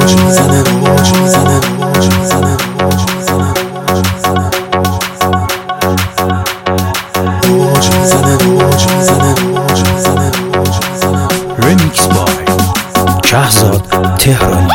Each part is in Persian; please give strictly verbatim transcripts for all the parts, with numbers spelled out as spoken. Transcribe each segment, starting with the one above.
اوج میزنه اوج میزنه اوج میزنه اوج میزنه اوج میزنه اوج میزنه اوج میزنه اوج میزنه رمیکس بای شهزاد تهرانی.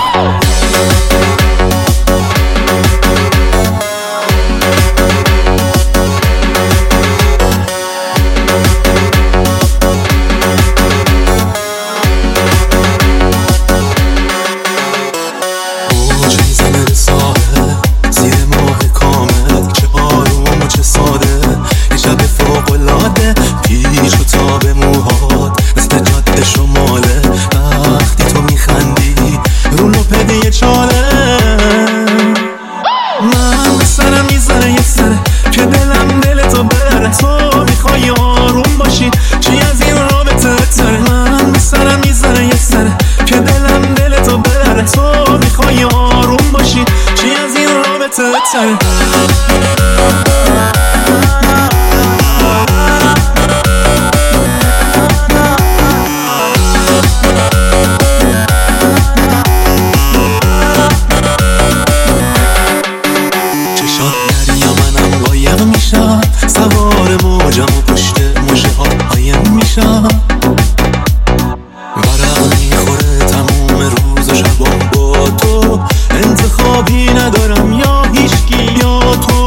چشات دریا منم قایم میشم، سوار موجم و پشت موجه ها قایم میشم. ورق میخوره تموم روز و شبام با تو، انتخابی ندارم یا هیچکی یا تو.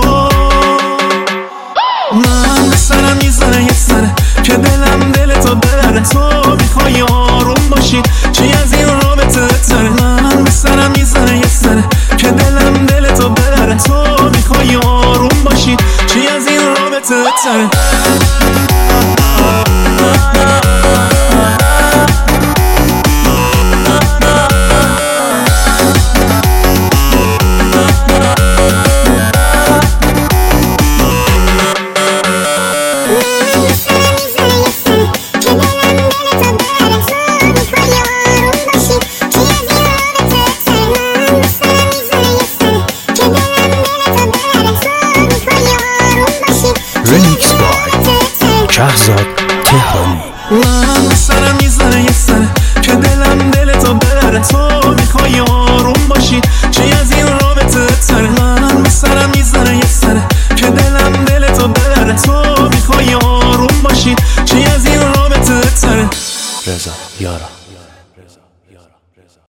من به سرم میزنه یه سره که دلم دل تو بره، تو میخوای آروم باشی چی از این رابطه تره. من به سرم میزنه یه سره که دلم دل تو بره، تو میخوای آروم باشی چی از این رابطه تره. رمیکس بای شهزاد